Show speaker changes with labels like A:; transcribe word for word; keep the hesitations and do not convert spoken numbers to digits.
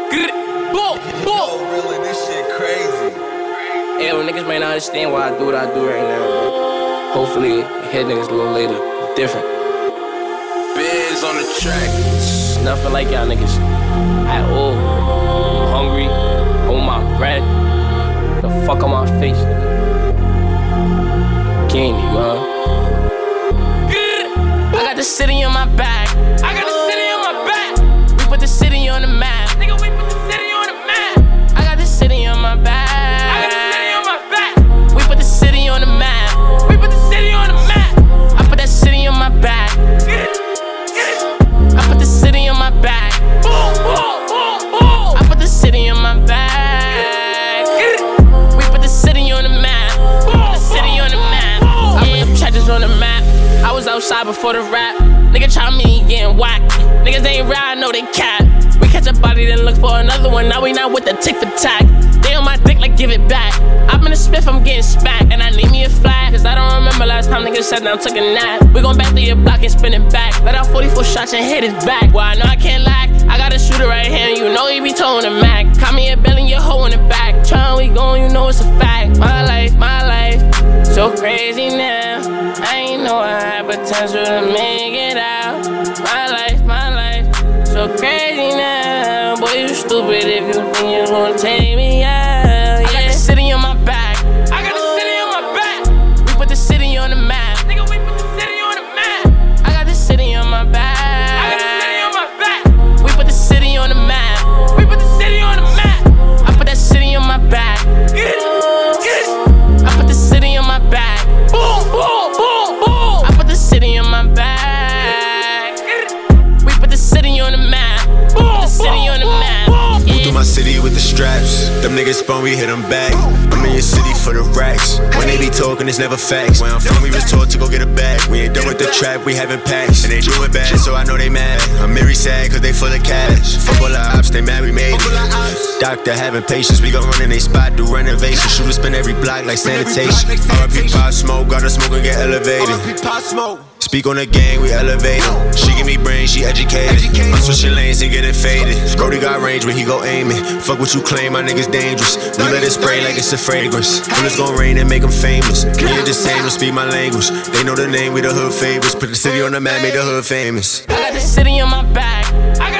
A: Boom, boom.
B: Really, this shit crazy.
A: Hey, well, niggas may not understand why I do what I do right now, but hopefully, hit niggas a little later. Different.
B: Biz on the track.
A: It's nothing like y'all niggas at all. I'm hungry. I want my bread. The fuck on my face, nigga. Candy, huh? I got the city on my back. I got the city on my back. We put the city on the map. Nigga, we put the city on the map. I got the city on my back. I got the city on my back. We put the city on the map. We put the city on the map. I put that city on my back. Get it, get it. I put the city on my back. Boom, boom, boom, boom. I put the city on my back. Get it. We put the city on the map. Put the city on the map. I put them charges on the map. I was outside before the rap. Nigga try me, getting whacked. Niggas ain't ride, know they cap. We catch a body, then look for another one. Now we not with the tick for tack. They on my dick like give it back. I'm in a spiff, I'm getting smacked. And I need me a flag, cause I don't remember last time niggas sat down, took a nap. We gon' back through your block and spin it back. Let out forty-four shots and hit his back. Well, I know I can't lack. I got a shooter right here, and you know he be towing the Mac. Caught me a bill and your hoe in the back. Tryna we going, you know it's a fact. My life, my life, so crazy now. I ain't know I had potential to make it out. My life, my life, so crazy now. Boy, you stupid if you think you gon' take me out. Yeah. I got the city on my back. I got the city on my back. We put the city on the map. Nigga, we put the city on the map. I got the city on my back. I got the city on my back. We put the city on the map. We put the city on the map. I put that city on my back. Get it, get it. I put the city on my back. Boom, boom, boom, boom. I put the city on my back. Get it. We put the city on the map. Boom, the city on the map.
C: Move through my city with the straps. Them niggas spun, we hit them back. I'm in your city for the racks. When they be talking, it's never facts. Where I'm from, we was taught to go get a bag. We ain't done with the trap, we having packs. And they doing bad, so I know they mad. I'm very sad, cause they full of cash. Fuck all the ops, they mad we made it. Doctor having patience, we gon' run in they spot, do renovation. Shooters spin every block like sanitation. R I P Pop Smoke, gotta smoke and get elevated. Speak on the gang, we elevate em. She give me brains, she educated. I'm switching lanes and getting faded. Brody got range when he go aiming. Fuck what you claim, my niggas dangerous. We let it spray like it's a fragrance. Bullets gon' rain and make them famous. We ain't the same, don't speak my language. They know the name, we the hood favorites. Put the city on the map, made the hood famous.
A: I got the city on my back. I got